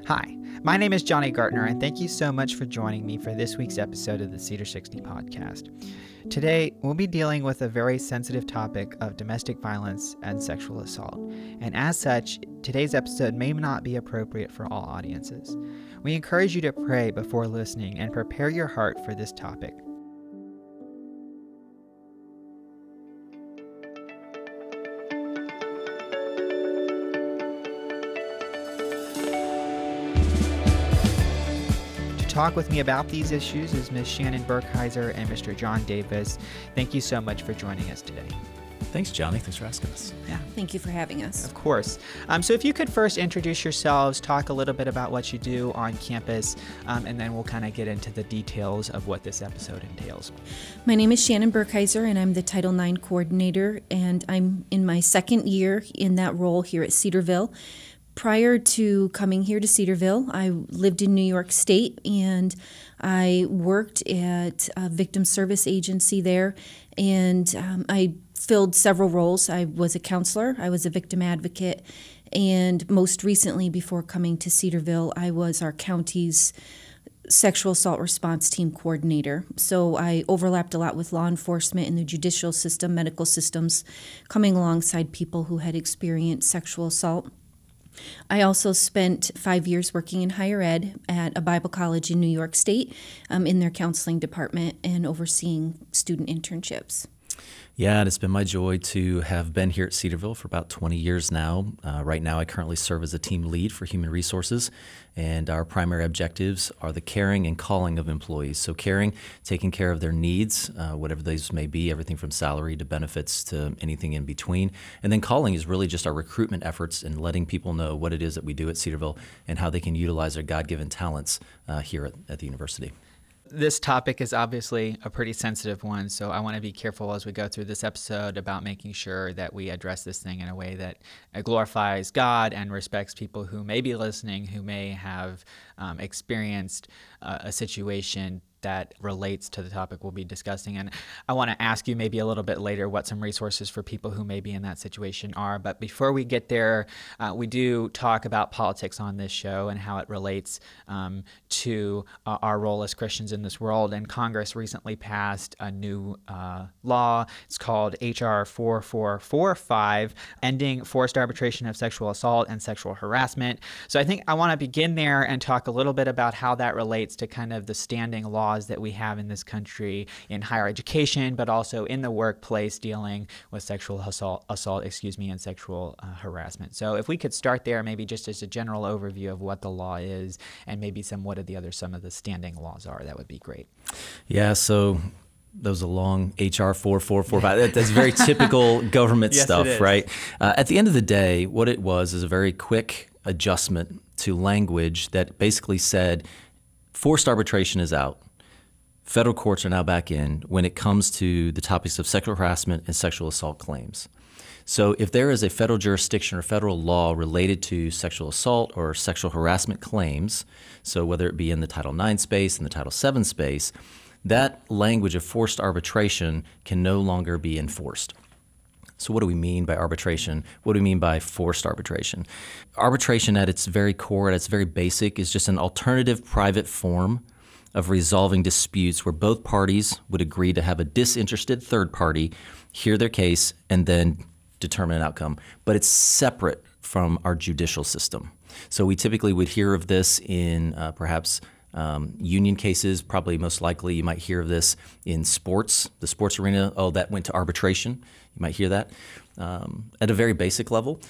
Hi, my name is Johnny Gartner, and thank you so much for joining me for this week's episode of the Cedar 60 podcast. Today, we'll be dealing with a very sensitive topic of domestic violence and sexual assault, and as such, today's episode may not be appropriate for all audiences. We encourage you to pray before listening and prepare your heart for this topic. Talk with me about these issues is Ms. Shannon Burkheiser and Mr. John Davis. Thank you so much for joining us today. Thanks, Johnny. Thanks for asking us. Yeah. Thank you for having us. Of course. So if you could first introduce yourselves, talk a little bit about what you do on campus, and then we'll kind of get into the details of what this episode entails. My name is Shannon Burkheiser, and I'm the Title IX coordinator, and I'm in my second year in that role here at Cedarville. Prior to coming here to Cedarville, I lived in New York State, and I worked at a victim service agency there, and I filled several roles. I was a counselor, I was a victim advocate, and most recently, before coming to Cedarville, I was our county's sexual assault response team coordinator. So I overlapped a lot with law enforcement and the judicial system, medical systems, coming alongside people who had experienced sexual assault. I also spent 5 years working in higher ed at a Bible college in New York State in their counseling department and overseeing student internships. Yeah, and it's been my joy to have been here at Cedarville for about 20 years now. Right now, I currently serve as a team lead for human resources, and our primary objectives are the caring and calling of employees. So caring, taking care of their needs, whatever those may be, everything from salary to benefits to anything in between. And then calling is really just our recruitment efforts and letting people know what it is that we do at Cedarville and how they can utilize their God-given talents here at the university. This topic is obviously a pretty sensitive one, so I want to be careful as we go through this episode about making sure that we address this thing in a way that glorifies God and respects people who may be listening, who may have experienced a situation that relates to the topic we'll be discussing. And I want to ask you maybe a little bit later what some resources for people who may be in that situation are. But before we get there, we do talk about politics on this show and how it relates to our role as Christians in this world. And Congress recently passed a new law. It's called H.R. 4445, ending forced arbitration of sexual assault and sexual harassment. So I think I want to begin there and talk a little bit about how that relates to kind of the standing laws that we have in this country in higher education, but also in the workplace dealing with sexual assault, and sexual harassment. So if we could start there, maybe just as a general overview of what the law is and maybe some of the standing laws are, that would be great. Yeah, so that was a long HR 4445. That's very typical government Yes, stuff, it is. right? At the end of the day, what it was is a very quick adjustment to language that basically said forced arbitration is out. Federal courts are now back in when it comes to the topics of sexual harassment and sexual assault claims. So if there is a federal jurisdiction or federal law related to sexual assault or sexual harassment claims, so whether it be in the Title IX space, in the Title VII space, that language of forced arbitration can no longer be enforced. So what do we mean by arbitration? What do we mean by forced arbitration? Arbitration at its very core, at its very basic, is just an alternative private form of resolving disputes where both parties would agree to have a disinterested third party hear their case and then determine an outcome. But it's separate from our judicial system. So we typically would hear of this in perhaps union cases. Probably most likely you might hear of this in sports, the sports arena. Oh, that went to arbitration. You might hear that. At a very basic level,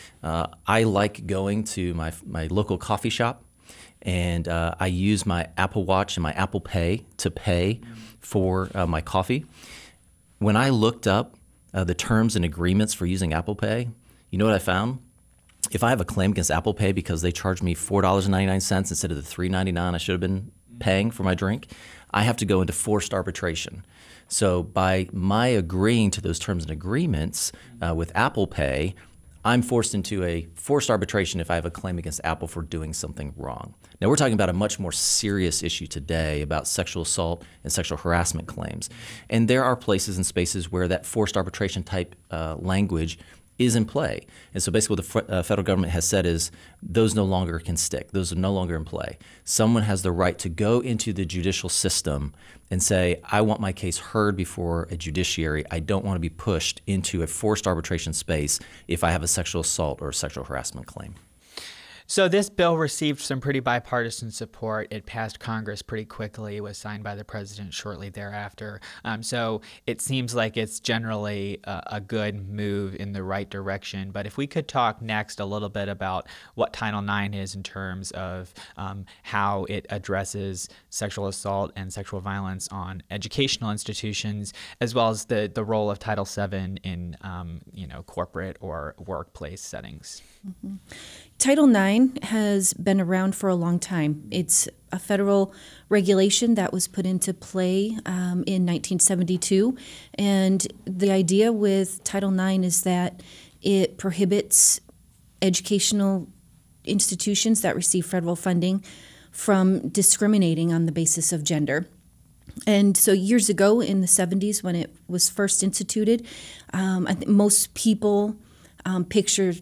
I like going to my local coffee shop, and I use my Apple Watch and my Apple Pay to pay for my coffee. When I looked up the terms and agreements for using Apple Pay, you know what I found? If I have a claim against Apple Pay because they charged me $4.99 instead of the $3.99 I should have been paying for my drink, I have to go into forced arbitration. So by my agreeing to those terms and agreements with Apple Pay, I'm forced into a forced arbitration if I have a claim against Apple for doing something wrong. Now, we're talking about a much more serious issue today about sexual assault and sexual harassment claims. And there are places and spaces where that forced arbitration type language is in play. And so basically what the federal government has said is those no longer can stick. Those are no longer in play. Someone has the right to go into the judicial system and say, I want my case heard before a judiciary. I don't want to be pushed into a forced arbitration space if I have a sexual assault or a sexual harassment claim. So this bill received some pretty bipartisan support. It passed Congress pretty quickly. It was signed by the president shortly thereafter. So it seems like it's generally a good move in the right direction. But if we could talk next a little bit about what Title IX is in terms of how it addresses sexual assault and sexual violence on educational institutions, as well as the role of Title VII in corporate or workplace settings. Mm-hmm. Title IX has been around for a long time. It's a federal regulation that was put into play in 1972. And the idea with Title IX is that it prohibits educational institutions that receive federal funding from discriminating on the basis of gender. And so years ago in the 70s when it was first instituted, I think most people picture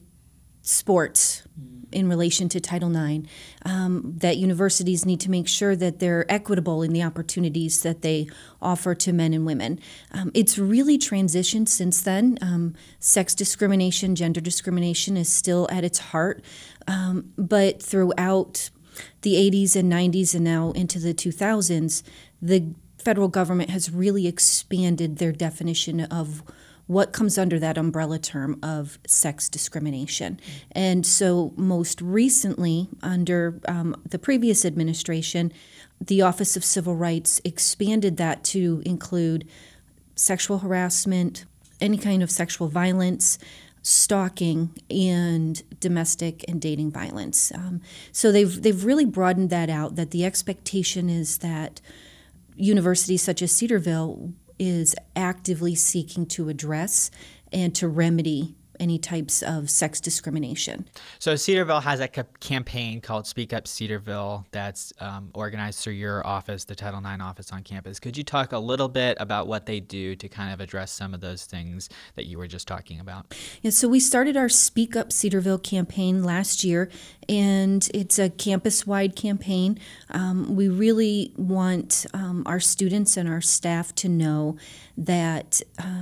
sports in relation to Title IX, that universities need to make sure that they're equitable in the opportunities that they offer to men and women. It's really transitioned since then. Sex discrimination, gender discrimination is still at its heart, but throughout the 80s and 90s and now into the 2000s, the federal government has really expanded their definition of what comes under that umbrella term of sex discrimination. And so most recently, under the previous administration, the Office of Civil Rights expanded that to include sexual harassment, any kind of sexual violence, stalking, and domestic and dating violence. So they've really broadened that out, that the expectation is that universities such as Cedarville is actively seeking to address and to remedy any types of sex discrimination. So Cedarville has a campaign called Speak Up Cedarville that's organized through your office, the Title IX office on campus. Could you talk a little bit about what they do to kind of address some of those things that you were just talking about? Yeah, so we started our Speak Up Cedarville campaign last year, and it's a campus-wide campaign. We really want our students and our staff to know that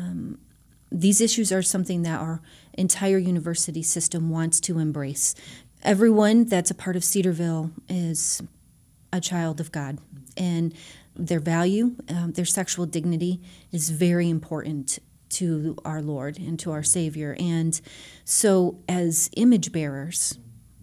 these issues are something that our entire university system wants to embrace. Everyone that's a part of Cedarville is a child of God, and their value, their sexual dignity is very important to our Lord and to our Savior. And so as image bearers,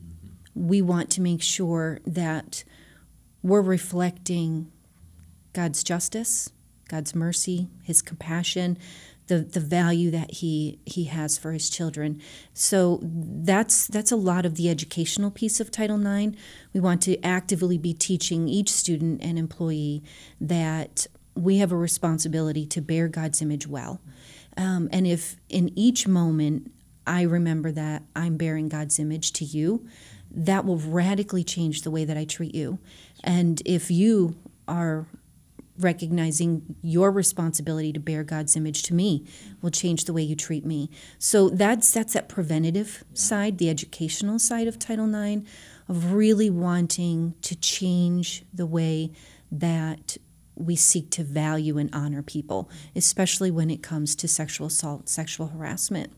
we want to make sure that we're reflecting God's justice, God's mercy, His compassion, the value that he has for his children. So that's a lot of the educational piece of Title IX. We want to actively be teaching each student and employee that we have a responsibility to bear God's image well. And if in each moment I remember that I'm bearing God's image to you, that will radically change the way that I treat you. And if you are recognizing your responsibility to bear God's image to me will change the way you treat me. So that's that preventative side, the educational side of Title IX, of really wanting to change the way that we seek to value and honor people, especially when it comes to sexual assault, sexual harassment.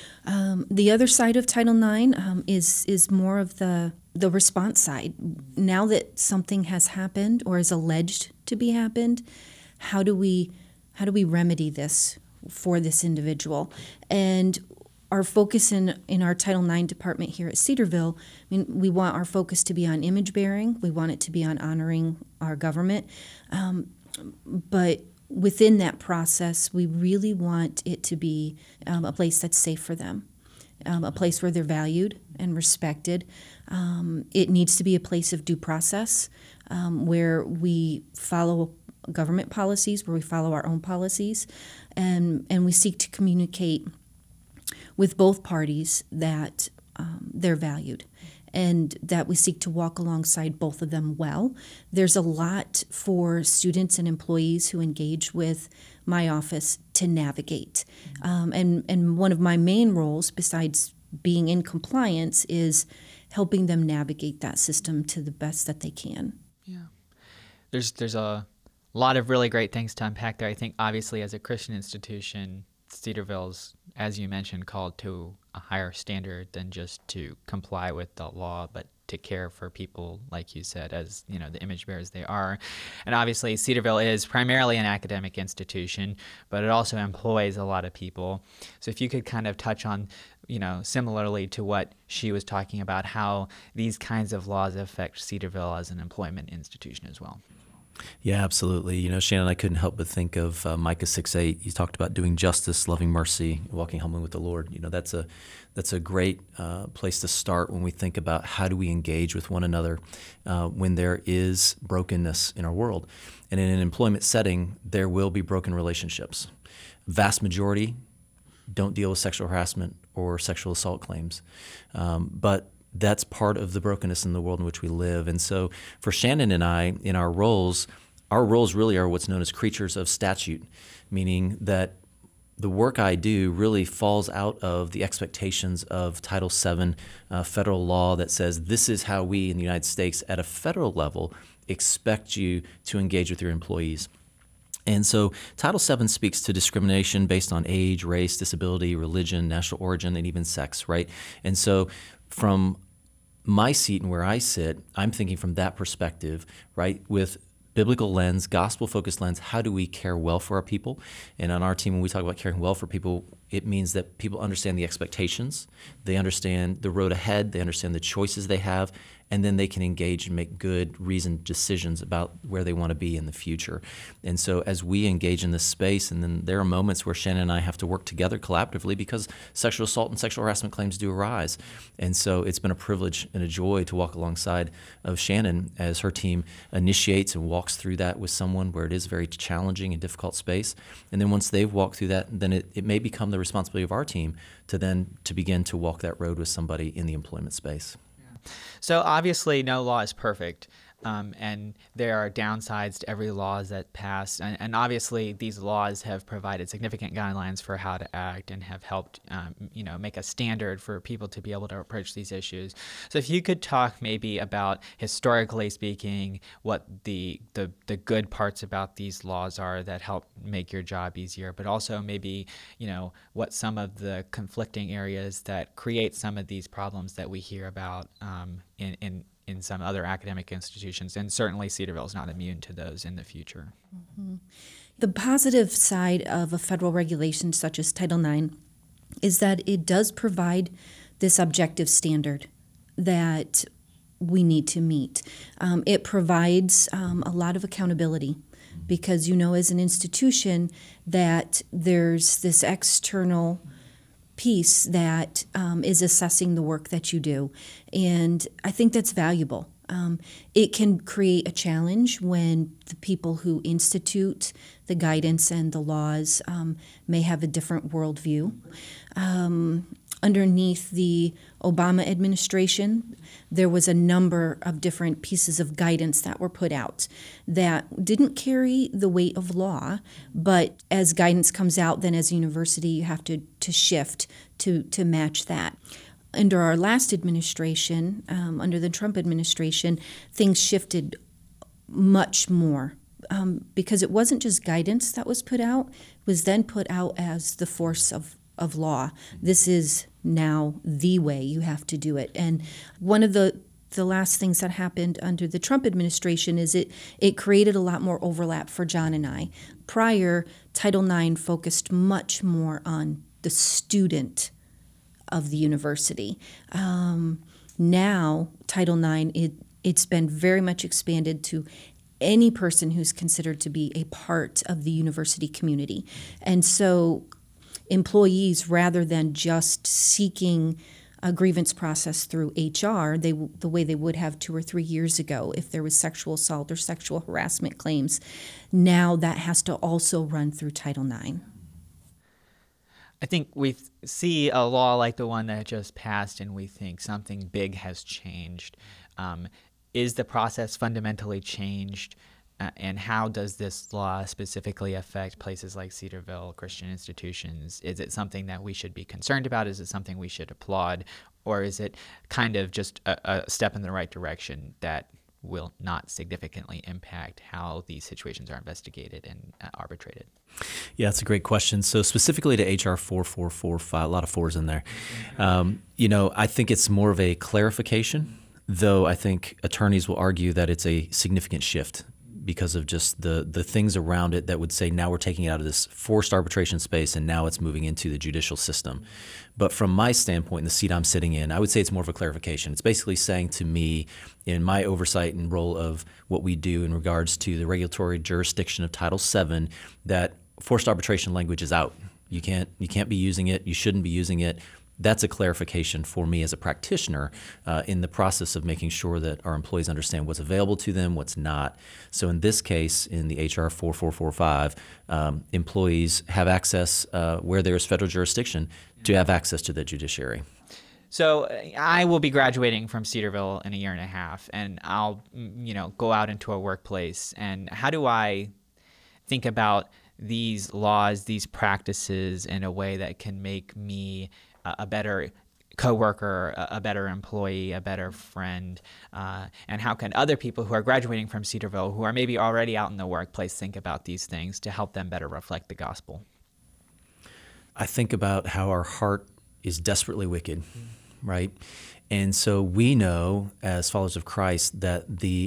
The other side of Title IX is more of the response side. Now that something has happened or is alleged to be happened, how do we remedy this for this individual? And our focus in our Title IX department here at Cedarville, I mean, we want our focus to be on image bearing. We want it to be on honoring our government, but within that process, we really want it to be a place that's safe for them, a place where they're valued and respected. It needs to be a place of due process where we follow government policies, where we follow our own policies, and we seek to communicate with both parties that they're valued and that we seek to walk alongside both of them well. There's a lot for students and employees who engage with my office to navigate. And one of my main roles, besides being in compliance, is helping them navigate that system to the best that they can. Yeah. There's a lot of really great things to unpack there. I think obviously as a Christian institution, Cedarville's, as you mentioned, called to a higher standard than just to comply with the law, but to care for people, like you said, as the image bearers they are. And obviously Cedarville is primarily an academic institution, but it also employs a lot of people. So if you could kind of touch on, similarly to what she was talking about, how these kinds of laws affect Cedarville as an employment institution as well. Yeah, absolutely. Shannon, I couldn't help but think of Micah 6:8. He talked about doing justice, loving mercy, walking humbly with the Lord. That's a great place to start when we think about how do we engage with one another when there is brokenness in our world. And in an employment setting, there will be broken relationships. Vast majority don't deal with sexual harassment or sexual assault claims, but that's part of the brokenness in the world in which we live. And so for Shannon and I, in our roles really are what's known as creatures of statute, meaning that the work I do really falls out of the expectations of Title VII federal law that says this is how we in the United States at a federal level expect you to engage with your employees. And so Title VII speaks to discrimination based on age, race, disability, religion, national origin, and even sex, right? And so from my seat and where I sit, I'm thinking from that perspective, right, with biblical lens, gospel-focused lens, how do we care well for our people? And on our team, when we talk about caring well for people, it means that people understand the expectations, they understand the road ahead, they understand the choices they have, and then they can engage and make good, reasoned decisions about where they want to be in the future. And so as we engage in this space, and then there are moments where Shannon and I have to work together collaboratively because sexual assault and sexual harassment claims do arise. And so it's been a privilege and a joy to walk alongside of Shannon as her team initiates and walks through that with someone where it is a very challenging and difficult space. And then once they've walked through that, then it may become the responsibility of our team to begin to walk that road with somebody in the employment space. So obviously no law is perfect, and there are downsides to every law that passed. And obviously these laws have provided significant guidelines for how to act and have helped make a standard for people to be able to approach these issues. So if you could talk maybe about, historically speaking, what the good parts about these laws are that help make your job easier, but also maybe what some of the conflicting areas that create some of these problems that we hear about in some other academic institutions, and certainly Cedarville is not immune to those in the future. Mm-hmm. The positive side of a federal regulation such as Title IX is that it does provide this objective standard that we need to meet. It provides a lot of accountability because as an institution that there's this external piece that is assessing the work that you do. And I think that's valuable. It can create a challenge when the people who institute the guidance and the laws may have a different worldview. Underneath the Obama administration, there was a number of different pieces of guidance that were put out that didn't carry the weight of law, but as guidance comes out, then as a university, you have to shift to match that. Under our last administration, under the Trump administration, things shifted much more because it wasn't just guidance that was put out, it was then put out as the force of law. This is now the way you have to do it. And one of the last things that happened under the Trump administration is it created a lot more overlap for John and I. Prior, Title IX focused much more on the student of the university. Now, Title IX, it's been very much expanded to any person who's considered to be a part of the university community. And so employees, rather than just seeking a grievance process through HR, the way they would have 2 or 3 years ago if there was sexual assault or sexual harassment claims, now that has to also run through Title IX. I think we see a law like the one that just passed and we think something big has changed. Is the process fundamentally changed and how does this law specifically affect places like Cedarville, Christian institutions? Is it something that we should be concerned about? Is it something we should applaud? Or is it kind of just a step in the right direction that will not significantly impact how these situations are investigated and arbitrated? Yeah, that's a great question. So specifically to HR 4445, a lot of fours in there. I think it's more of a clarification, though I think attorneys will argue that it's a significant shift because of just the things around it that would say now we're taking it out of this forced arbitration space and now it's moving into the judicial system. But from my standpoint, in the seat I'm sitting in, I would say it's more of a clarification. It's basically saying to me, in my oversight and role of what we do in regards to the regulatory jurisdiction of Title VII, that forced arbitration language is out. You can't be using it. You shouldn't be using it. That's a clarification for me as a practitioner in the process of making sure that our employees understand what's available to them, what's not. So in this case, in the HR 4445, employees have access where there is federal jurisdiction to have access to the judiciary. So I will be graduating from Cedarville in a year and a half, and I'll go out into a workplace. And how do I think about these laws, these practices in a way that can make me a better coworker, a better employee, a better friend, and how can other people who are graduating from Cedarville, who are maybe already out in the workplace, think about these things to help them better reflect the gospel? I think about how our heart is desperately wicked, right? And so we know as followers of Christ that the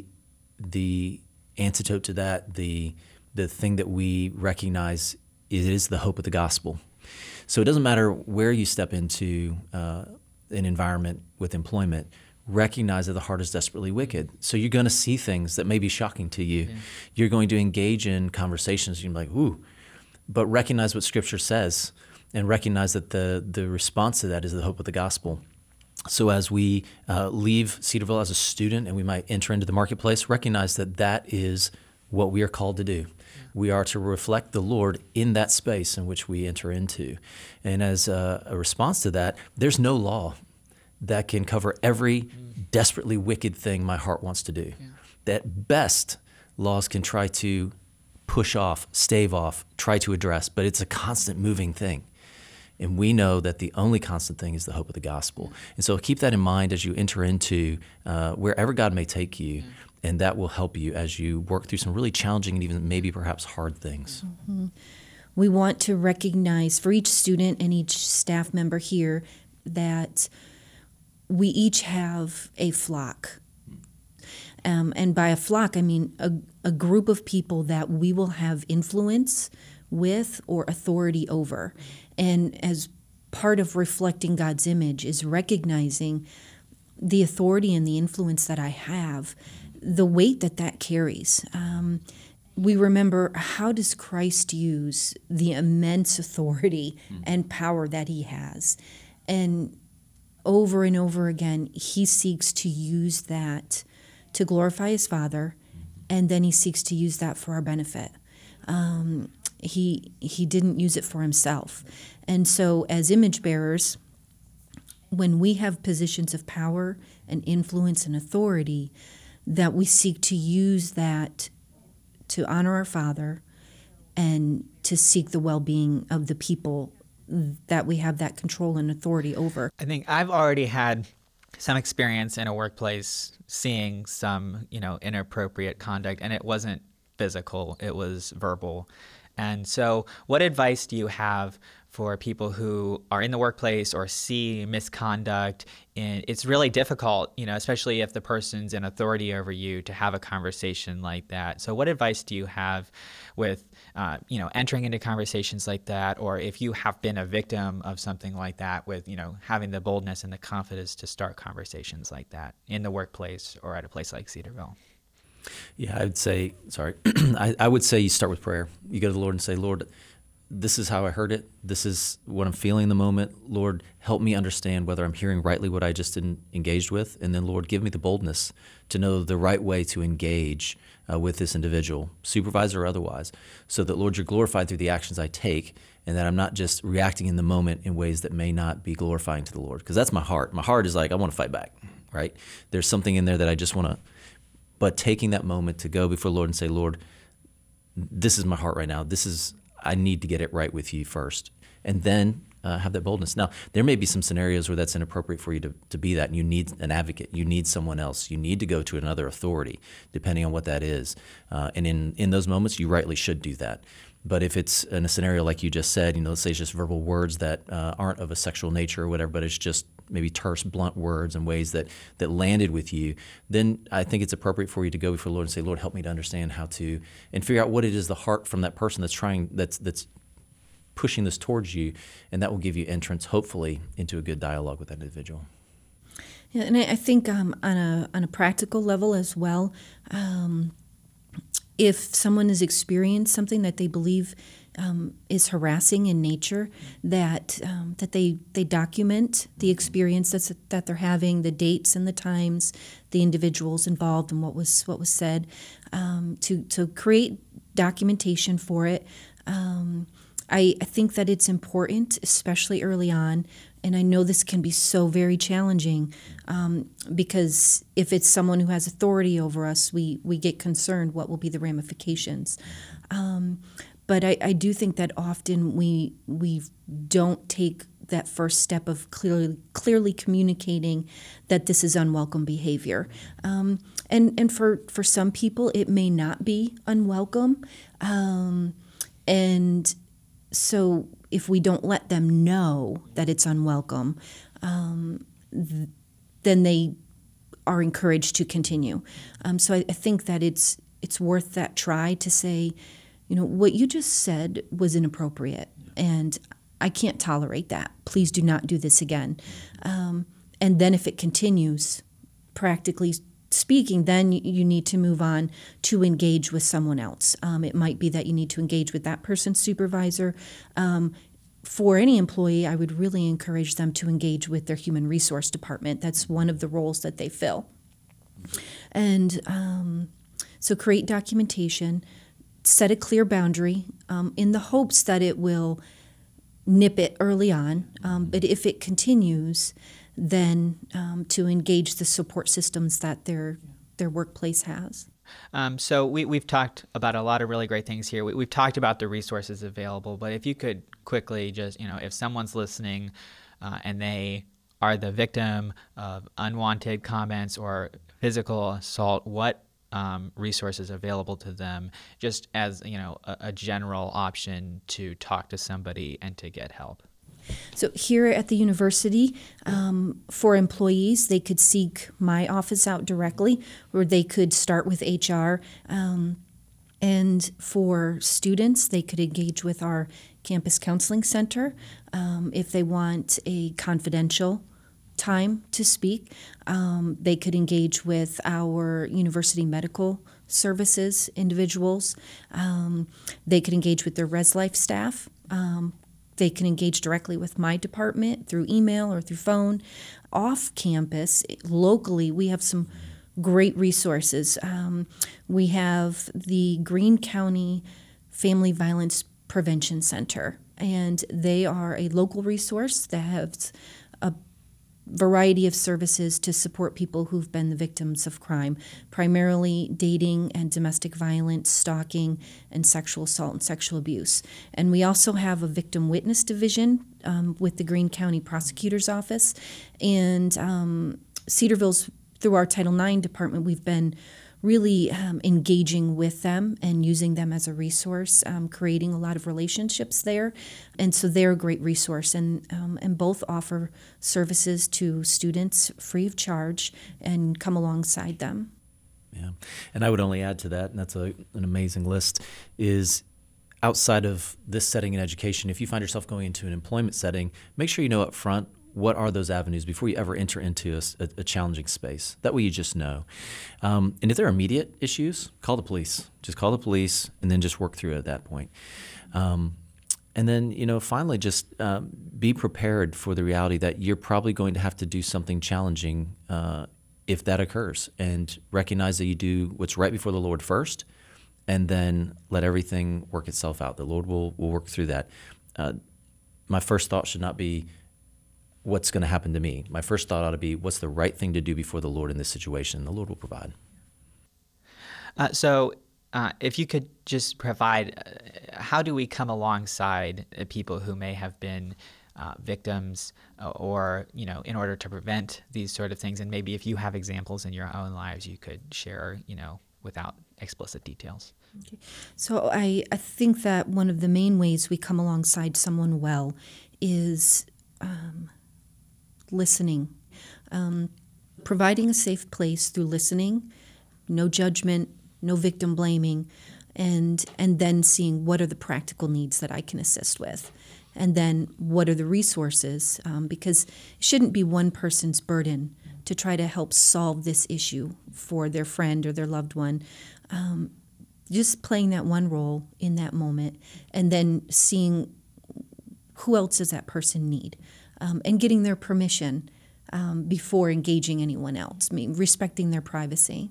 antidote to that, the thing that we recognize is the hope of the gospel. So it doesn't matter where you step into an environment with employment, recognize that the heart is desperately wicked. So you're going to see things that may be shocking to you. Yeah. You're going to engage in conversations. You're like, ooh, but recognize what Scripture says and recognize that the response to that is the hope of the gospel. So as we leave Cedarville as a student and we might enter into the marketplace, recognize that that is what we are called to do. We are to reflect the Lord in that space in which we enter into. And as a response to that, there's no law that can cover every desperately wicked thing my heart wants to do. Yeah. At best, laws can try to push off, stave off, try to address, but it's a constant moving thing. And we know that the only constant thing is the hope of the gospel. And so keep that in mind as you enter into wherever God may take you. And that will help you as you work through some really challenging and even maybe perhaps hard things. Mm-hmm. We want to recognize for each student and each staff member here that we each have a flock. And by a flock, I mean a group of people that we will have influence with or authority over. And as part of reflecting God's image is recognizing the authority and the influence that I have, the weight that carries. We remember, how does Christ use the immense authority and power that he has? And over again, he seeks to use that to glorify his Father, and then he seeks to use that for our benefit. He didn't use it for himself. And so as image bearers, when we have positions of power and influence and authority, that we seek to use that to honor our Father and to seek the well-being of the people that we have that control and authority over. I think I've already had some experience in a workplace seeing some, inappropriate conduct, and it wasn't physical, it was verbal. And so what advice do you have for people who are in the workplace or see misconduct? And it's really difficult, especially if the person's in authority over you, to have a conversation like that. So what advice do you have with, entering into conversations like that, or if you have been a victim of something like that, with, having the boldness and the confidence to start conversations like that in the workplace or at a place like Cedarville? Yeah, I would say you start with prayer. You go to the Lord and say, Lord, this is how I heard it. This is what I'm feeling in the moment. Lord, help me understand whether I'm hearing rightly what I just engaged with. And then, Lord, give me the boldness to know the right way to engage with this individual, supervisor or otherwise, so that, Lord, you're glorified through the actions I take, and that I'm not just reacting in the moment in ways that may not be glorifying to the Lord. Because that's my heart. My heart is like, I want to fight back, right? There's something in there that I just want to but taking that moment to go before the Lord and say, Lord, this is my heart right now. I need to get it right with you first. And then have that boldness. Now, there may be some scenarios where that's inappropriate for you to be that, and you need an advocate. You need someone else. You need to go to another authority, depending on what that is. And in those moments, you rightly should do that. But if it's in a scenario like you just said, let's say it's just verbal words that aren't of a sexual nature or whatever, but it's just maybe terse, blunt words and ways that landed with you, then I think it's appropriate for you to go before the Lord and say, Lord, help me to understand how to, and figure out what it is the heart from that person that's pushing this towards you, and that will give you entrance, hopefully, into a good dialogue with that individual. Yeah, and I think on a practical level as well, if someone has experienced something that they believe is harassing in nature, that they document the experience that they're having, the dates and the times, the individuals involved, and what was said, to create documentation for it. I think that it's important, especially early on, and I know this can be so very challenging because if it's someone who has authority over us, we get concerned what will be the ramifications. But I do think that often we don't take that first step of clearly communicating that this is unwelcome behavior. And for some people, it may not be unwelcome. And so if we don't let them know that it's unwelcome, then they are encouraged to continue. So I think that it's worth that try to say, what you just said was inappropriate, and I can't tolerate that. Please do not do this again. And then if it continues, practically speaking, then you need to move on to engage with someone else. It might be that you need to engage with that person's supervisor. For any employee, I would really encourage them to engage with their human resource department. That's one of the roles that they fill. And so create documentation, set a clear boundary in the hopes that it will nip it early on. But if it continues, then to engage the support systems that their workplace has. So we've talked about a lot of really great things here. We've talked about the resources available, but if you could quickly just, if someone's listening and they are the victim of unwanted comments or physical assault, what resources available to them, just as a general option to talk to somebody and to get help? So here at the university, for employees, they could seek my office out directly, or they could start with HR. And for students, they could engage with our campus counseling center if they want a confidential time to speak. They could engage with our university medical services individuals. They could engage with their Res Life staff. They can engage directly with my department through email or through phone. Off campus, locally, we have some great resources. We have the Greene County Family Violence Prevention Center, and they are a local resource that has a variety of services to support people who've been the victims of crime, primarily dating and domestic violence, stalking, and sexual assault and sexual abuse. And we also have a victim witness division with the Greene County Prosecutor's Office. And Cedarville's, through our Title IX department, we've been really engaging with them and using them as a resource, creating a lot of relationships there. And so they're a great resource, and both offer services to students free of charge and come alongside them. Yeah, and I would only add to that, and that's an amazing list, is outside of this setting in education, if you find yourself going into an employment setting, make sure you know up front what are those avenues before you ever enter into a challenging space. That way you just know. And if there are immediate issues, call the police. Just call the police and then just work through it at that point. And then, finally, just be prepared for the reality that you're probably going to have to do something challenging if that occurs. And recognize that you do what's right before the Lord first, and then let everything work itself out. The Lord will work through that. My first thought should not be, what's going to happen to me? My first thought ought to be, what's the right thing to do before the Lord in this situation? The Lord will provide. If you could just provide, how do we come alongside people who may have been victims, or, in order to prevent these sort of things? And maybe if you have examples in your own lives, you could share, without explicit details. Okay. So I think that one of the main ways we come alongside someone well is listening, providing a safe place through listening, no judgment, no victim blaming, and then seeing what are the practical needs that I can assist with. And then what are the resources? Because it shouldn't be one person's burden to try to help solve this issue for their friend or their loved one. Just playing that one role in that moment, and then seeing who else does that person need, and getting their permission before engaging anyone else, respecting their privacy.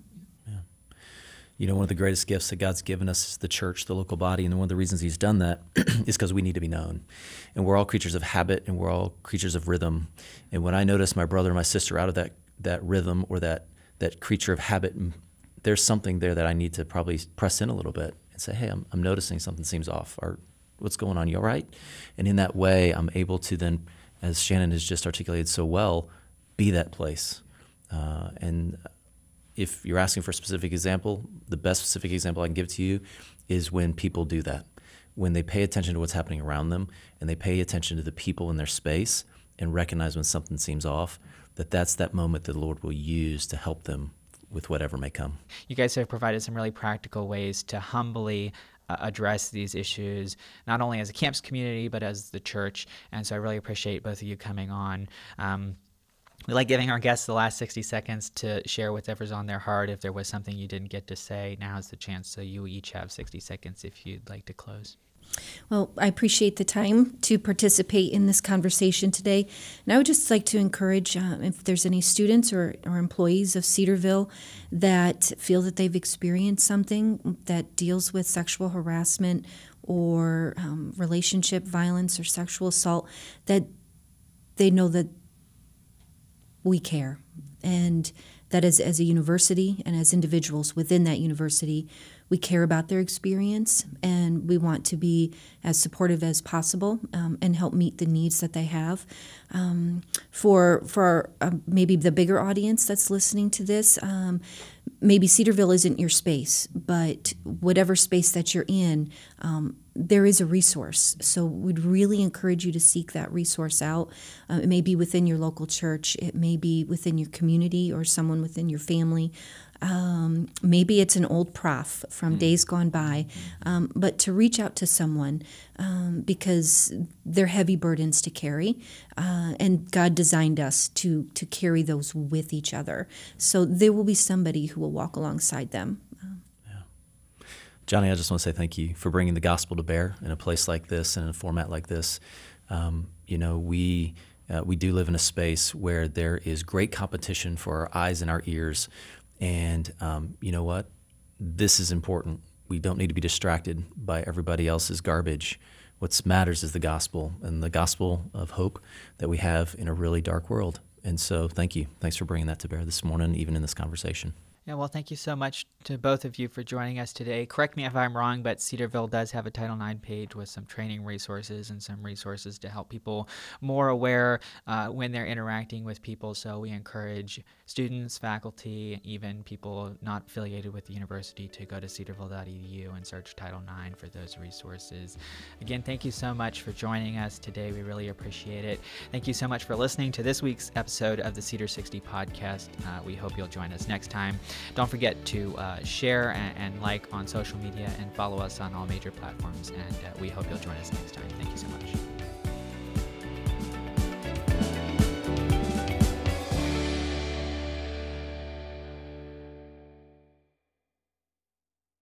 One of the greatest gifts that God's given us is the church, the local body, and one of the reasons he's done that is because we need to be known. And we're all creatures of habit, and we're all creatures of rhythm. And when I notice my brother and my sister out of that rhythm, or that creature of habit, there's something there that I need to probably press in a little bit and say, hey, I'm noticing something seems off, or what's going on, you all right? And in that way, I'm able to then, as Shannon has just articulated so well, be that place. And if you're asking for a specific example, the best specific example I can give to you is when people do that, when they pay attention to what's happening around them, and they pay attention to the people in their space and recognize when something seems off, that's that moment that the Lord will use to help them with whatever may come. You guys have provided some really practical ways to humbly address these issues, not only as a campus community, but as the church. And so I really appreciate both of you coming on. We like giving our guests the last 60 seconds to share whatever's on their heart. If there was something you didn't get to say, now's the chance. So you each have 60 seconds if you'd like to close. Well, I appreciate the time to participate in this conversation today. And I would just like to encourage, if there's any students or employees of Cedarville that feel that they've experienced something that deals with sexual harassment or relationship violence or sexual assault, that they know that we care, and that as a university and as individuals within that university, we care about their experience, and we want to be as supportive as possible and help meet the needs that they have. For maybe the bigger audience that's listening to this, maybe Cedarville isn't your space, but whatever space that you're in, there is a resource. So we'd really encourage you to seek that resource out. It may be within your local church. It may be within your community or someone within your family. Maybe it's an old prof from days gone by, but to reach out to someone because they're heavy burdens to carry, and God designed us to carry those with each other. So there will be somebody who will walk alongside them. Johnny, I just want to say thank you for bringing the gospel to bear in a place like this and in a format like this. We do live in a space where there is great competition for our eyes and our ears. And you know what? This is important. We don't need to be distracted by everybody else's garbage. What matters is the gospel, and the gospel of hope that we have in a really dark world. And so thank you. Thanks for bringing that to bear this morning, even in this conversation. Yeah, well, thank you so much to both of you for joining us today. Correct me if I'm wrong, but Cedarville does have a Title IX page with some training resources and some resources to help people more aware when they're interacting with people. So we encourage students, faculty, even people not affiliated with the university to go to cedarville.edu and search Title IX for those resources. Again, thank you so much for joining us today. We really appreciate it. Thank you so much for listening to this week's episode of the Cedar 60 podcast. We hope you'll join us next time. Don't forget to share and like on social media and follow us on all major platforms. And we hope you'll join us next time. Thank you so much.